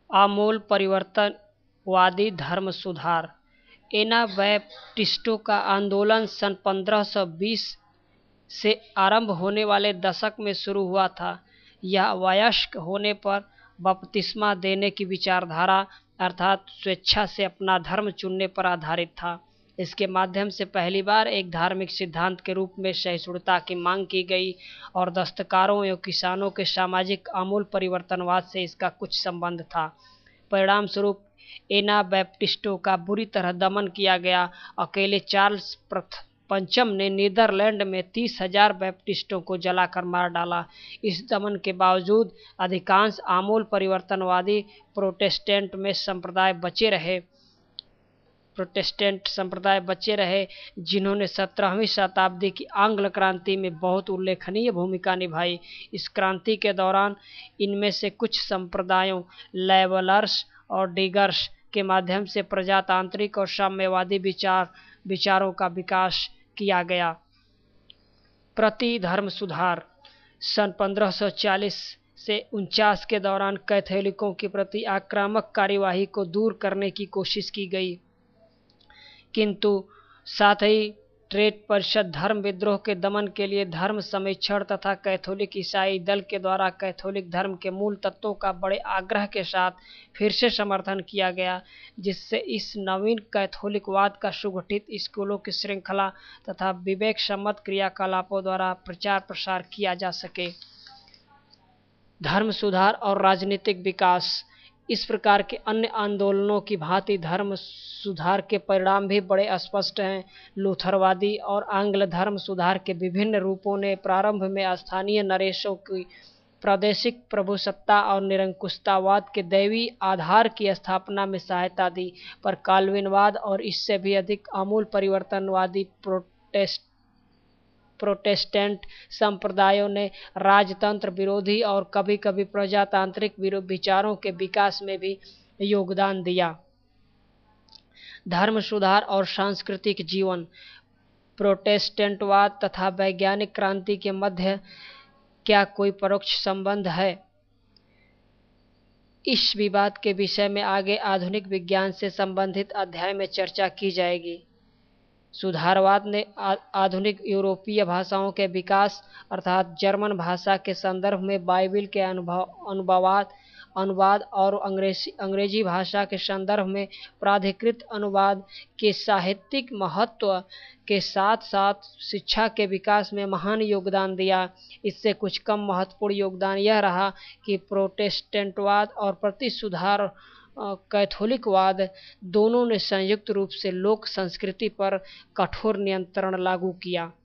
आमूल परिवर्तनवादी धर्म सुधार। एनाबैप्टिस्टों का आंदोलन सन 1520 से आरंभ होने वाले दशक में शुरू हुआ था। यह वयस्क होने पर बपतिस्मा देने की विचारधारा अर्थात स्वेच्छा से अपना धर्म चुनने पर आधारित था। इसके माध्यम से पहली बार एक धार्मिक सिद्धांत के रूप में सहिष्णुता की मांग की गई और दस्तकारों एवं किसानों के सामाजिक आमूल परिवर्तनवाद से इसका कुछ संबंध था। परिणाम स्वरूप एनाबैप्टिस्टों का बुरी तरह दमन किया गया। अकेले चार्ल्स पंचम ने नीदरलैंड में 30,000 बैप्टिस्टों को जलाकर मार डाला। इस दमन के बावजूद अधिकांश आमूल परिवर्तनवादी प्रोटेस्टेंट संप्रदाय बचे रहे, जिन्होंने 17वीं शताब्दी की आंग्ल क्रांति में बहुत उल्लेखनीय भूमिका निभाई। इस क्रांति के दौरान इनमें से कुछ संप्रदायों लेवलर्स और डिगर्स के माध्यम से प्रजातांत्रिक और साम्यवादी विचारों का विकास किया गया। प्रति धर्म सुधार। सन 1540 से 49 के दौरान कैथोलिकों के प्रति आक्रामक कार्यवाही को दूर करने की कोशिश की गई, किंतु साथ ही ट्रेट परिषद धर्म विद्रोह के दमन के लिए धर्म समीक्षण तथा कैथोलिक ईसाई दल के द्वारा कैथोलिक धर्म के मूल तत्वों का बड़े आग्रह के साथ फिर से समर्थन किया गया, जिससे इस नवीन कैथोलिकवाद का सुगठित स्कूलों की श्रृंखला तथा विवेक सम्मत क्रियाकलापों द्वारा प्रचार प्रसार किया जा सके। धर्म सुधार और राजनीतिक विकास। इस प्रकार के अन्य आंदोलनों की भांति धर्म सुधार के परिणाम भी बड़े स्पष्ट हैं। लूथरवादी और आंग्ल धर्म सुधार के विभिन्न रूपों ने प्रारंभ में स्थानीय नरेशों की प्रादेशिक प्रभुसत्ता और निरंकुशतावाद के दैवी आधार की स्थापना में सहायता दी, पर काल्विनवाद और इससे भी अधिक आमूल परिवर्तनवादी प्रोटेस्टेंट संप्रदायों ने राजतंत्र विरोधी और कभी कभी प्रजातांत्रिक विचारों के विकास में भी योगदान दिया। धर्म सुधार और सांस्कृतिक जीवन। प्रोटेस्टेंटवाद तथा वैज्ञानिक क्रांति के मध्य क्या कोई परोक्ष संबंध है? इस विवाद के विषय में आगे आधुनिक विज्ञान से संबंधित अध्याय में चर्चा की जाएगी। सुधारवाद ने आधुनिक यूरोपीय भाषाओं के विकास अर्थात जर्मन भाषा के संदर्भ में बाइबिल के अनुवाद और अंग्रेजी भाषा के संदर्भ में प्राधिकृत अनुवाद के साहित्यिक महत्व के साथ साथ शिक्षा के विकास में महान योगदान दिया। इससे कुछ कम महत्वपूर्ण योगदान यह रहा कि प्रोटेस्टेंटवाद और प्रति सुधार कैथोलिकवाद दोनों ने संयुक्त रूप से लोक संस्कृति पर कठोर नियंत्रण लागू किया।